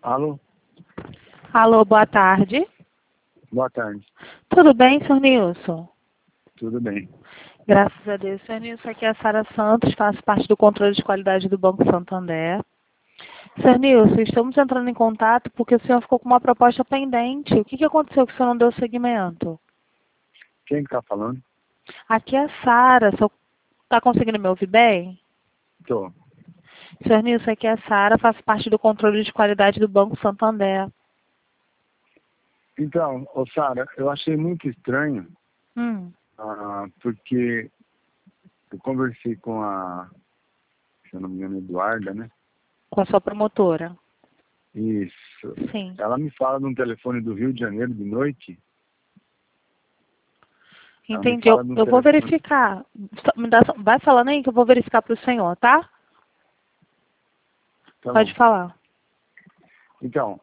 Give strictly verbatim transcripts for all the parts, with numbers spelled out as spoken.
Alô? Alô, boa tarde. Boa tarde. Tudo bem, senhor Nilson? Tudo bem. Graças a Deus. Senhor Nilson, aqui é a Sara Santos, faço parte do controle de qualidade do Banco Santander. Senhor Nilson, estamos entrando em contato porque o senhor ficou com uma proposta pendente. O que, que aconteceu que o senhor não deu seguimento? Quem que tá falando? Aqui é a Sara. O senhor está conseguindo me ouvir bem? Tô. Senhor Nilson, aqui é a Sara, faço parte do controle de qualidade do Banco Santander. Então, ô Sara, eu achei muito estranho, Hum. ah, porque eu conversei com a, se eu não me engano, Eduarda, né? Com a sua promotora. Isso. Sim. Ela me fala de um telefone do Rio de Janeiro de noite. Ela me Entendi. Eu, fala de um eu vou telefone- verificar. Só- Me dá, só- vai falando aí que eu vou verificar para o senhor, tá? Tá Pode bom. falar. Então,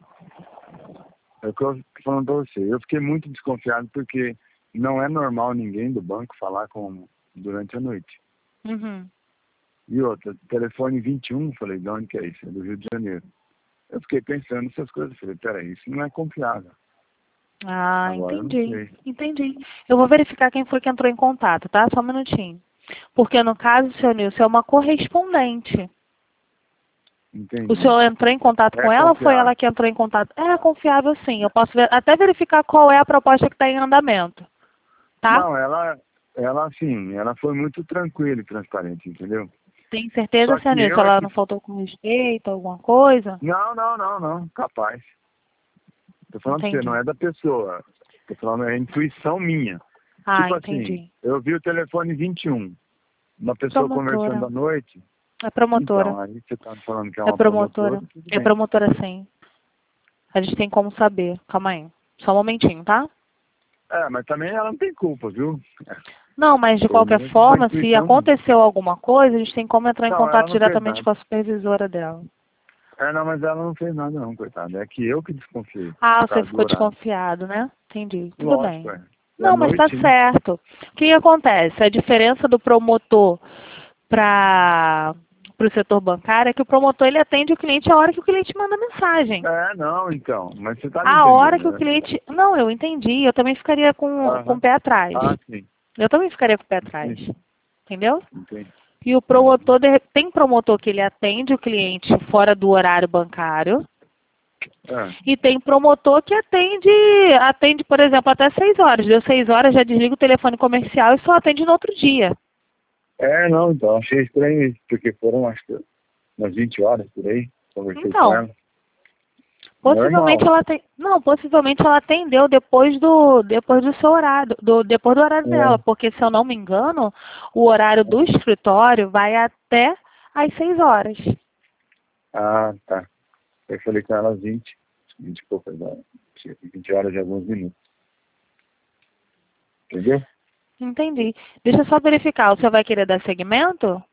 é o que eu tô falando pra você. Eu fiquei muito desconfiado porque não é normal ninguém do banco falar com durante a noite. Uhum. E outra, telefone vinte e um, falei, de onde que é isso? É do Rio de Janeiro. Eu fiquei pensando nessas coisas, falei, peraí, isso não é confiável. Ah, Agora eu não entendi. sei. Entendi. Eu vou verificar quem foi que entrou em contato, tá? Só um minutinho. Porque no caso, senhor Nilson, é uma correspondente. O Entendi. senhor entrou em contato É com ela ou foi confiável. ela que entrou em contato? É confiável, sim. Eu posso ver- até verificar qual é a proposta que está em andamento, tá? Não, ela, ela assim, ela foi muito tranquila e transparente, entendeu? Tem certeza, Só senhor que Nilson? eu é Ela que... não faltou com respeito, alguma coisa? Não, não, não, não, capaz. Tô falando pra você, não Entendi. é da pessoa. Tô falando, é intuição minha. Ah, Tipo assim, entendi. eu vi o telefone vinte e um, uma pessoa conversando Promotora. à noite. É promotora. Então, aí você tá me falando que é É uma promotora, promotora. tudo É bem. promotora, sim. A gente tem como saber. Calma aí. Só um momentinho, tá? É, mas também ela não tem culpa, viu? Não, mas de Foi qualquer mesmo uma forma, se intuição minha. aconteceu alguma coisa, a gente tem como entrar em Não, ela contato não fez diretamente nada. com a supervisora dela. É, não, mas ela não fez nada não, coitada. É que eu que desconfiei, Ah, por você causa do ficou horário. desconfiado, né? Entendi. Tudo Lógico, bem. é. É à Não, mas tá noite, né? certo. O que que acontece? A diferença do promotor para o setor bancário é que o promotor ele atende o cliente a hora que o cliente manda mensagem. É, não, então. Mas você tá me A hora entendendo, que o né? cliente. Não, eu entendi. Eu também ficaria com, com o Aham. pé atrás. Ah, sim. Eu também ficaria com o pé atrás. Entendi. Entendeu? Entendi. E o Uhum. promotor, de- tem promotor que ele atende o cliente fora do horário bancário. É. E tem promotor que atende, atende, por exemplo, até seis horas. Deu seis horas, já desliga o telefone comercial e só atende no outro dia. É, não, então. Achei estranho isso, porque foram, acho que, umas vinte horas por aí. Conversei com Então, ela. possivelmente Normal. ela tem. Não, possivelmente ela atendeu depois do, depois do seu horário, do, depois do horário É. dela, porque se eu não me engano, o horário do escritório vai até às seis horas. Ah, tá. Eu falei com ela às vinte, vinte e poucas horas. vinte horas e alguns minutos. Entendeu? Entendi. Deixa eu só verificar, o senhor vai querer dar segmento?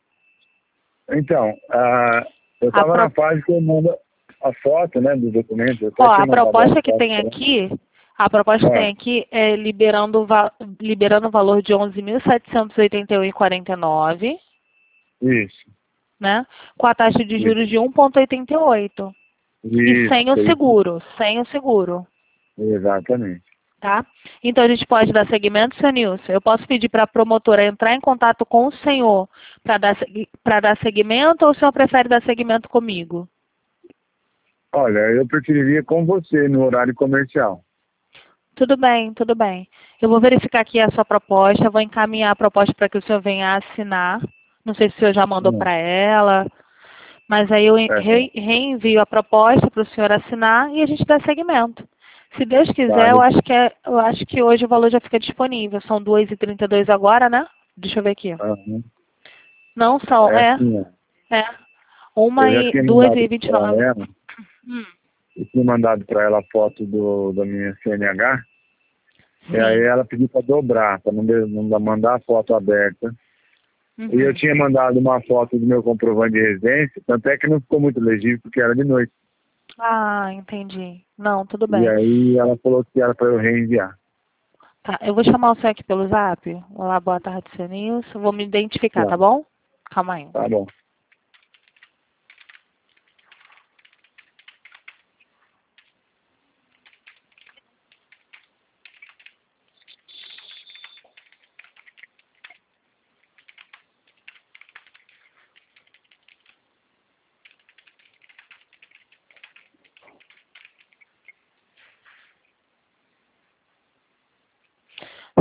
Então, ah, eu A, estava pro... na fase que eu mando a foto, né, do documento. Eu Ó, até tinha a mandado uma proposta que foto tem pra ela. aqui, a proposta que tem Ah, aqui é liberando, o va- liberando o valor de onze mil setecentos e oitenta e um vírgula quarenta e nove, isso. né? Com a taxa de Isso. juros de um vírgula oitenta e oito. E Isso. sem o Foi isso. seguro, sem o seguro, Exatamente. tá? Então a gente pode dar segmento, senhor Nilson. Eu posso pedir para a promotora entrar em contato com o senhor para dar, para dar segmento ou o senhor prefere dar segmento comigo? Olha, eu preferiria com você no horário comercial. Tudo bem, tudo bem. Eu vou verificar aqui a sua proposta, vou encaminhar a proposta para que o senhor venha assinar. Não sei se o senhor já mandou Hum, para ela, mas aí eu é, re- reenvio a proposta para o senhor assinar e a gente dá segmento. Se Deus tá. quiser, eu acho que, é, eu acho que hoje o valor já fica disponível. São duas e trinta e dois agora, né? Deixa eu ver aqui. Aham. Não são, É é, assim, ó. é. Uma Eu já e tinha duas mandado e vinte e para nove. ela, Hum, eu tinha mandado para ela a foto do, da minha C N H, e aí sim. ela pediu para dobrar, para não, de- não mandar a foto aberta. E eu Uhum. tinha mandado uma foto do meu comprovante de residência, tanto é que não ficou muito legível porque era de noite. Ah, entendi. Não, tudo E bem. aí ela falou que era para eu reenviar. Tá, eu vou chamar o senhor aqui pelo zap. Olá, boa tarde, seu Nilson. Vou me identificar, Tá, tá bom? Calma aí. tá bom.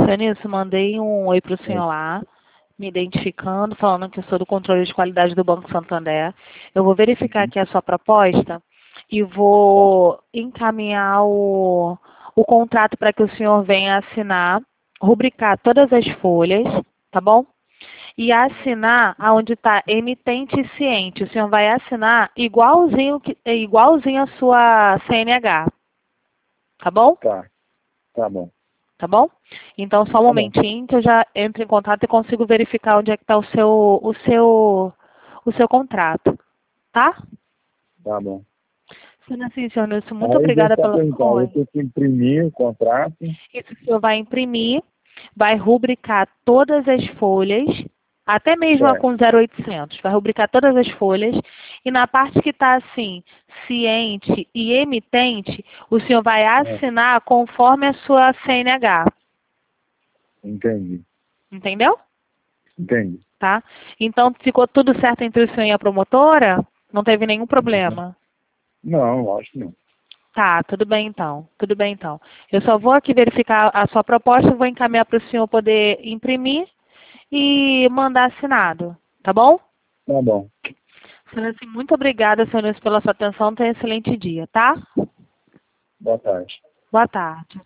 Seu Nilson, mandei um oi para o senhor lá, me identificando, falando que eu sou do controle de qualidade do Banco Santander. Eu vou verificar aqui a sua proposta e vou encaminhar o, o contrato para que o senhor venha assinar, rubricar todas as folhas, tá bom? E assinar aonde está emitente e ciente. O senhor vai assinar igualzinho, que- igualzinho a sua C N H, tá bom? Tá, tá bom. Tá bom? Então, só um Tá bom. momentinho que eu já entro em contato e consigo verificar onde é que está o seu, o seu, o seu contrato. Tá? Tá bom. Sendo assim, senhor Nilson, muito Aí obrigada deixa eu pela... perguntar, eu Oi. tenho que imprimir o contrato. Isso o senhor vai imprimir, vai rubricar todas as folhas, até mesmo a Certo. com zero oitocentos. Vai rubricar todas as folhas e na parte que está assim, ciente e emitente, o senhor vai assinar conforme a sua C N H. Entendi. Entendeu? Entendi. Tá? Então, ficou tudo certo entre o senhor e a promotora? Não teve nenhum problema? Não, acho que não. Tá, tudo bem então. Tudo bem então. Eu só vou aqui verificar a sua proposta, vou encaminhar para o senhor poder imprimir e mandar assinado. Tá bom? Tá bom. Senhor, assim, muito obrigada, senhor, pela sua atenção. Tenha um excelente dia, tá? Boa tarde. Boa tarde.